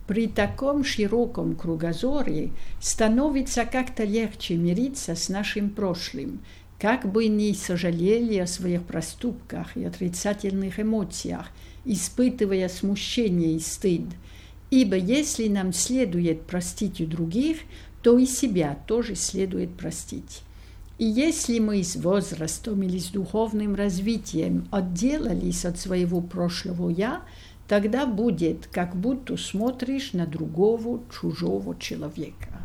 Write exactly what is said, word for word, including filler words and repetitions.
При таком широком кругозоре становится как-то легче мириться с нашим прошлым, как бы ни сожалели о своих проступках и отрицательных эмоциях, испытывая смущение и стыд. Ибо если нам следует простить у других, то и себя тоже следует простить. И если мы с возрастом или с духовным развитием отделались от своего прошлого «я», тогда будет, как будто смотришь на другого чужого человека.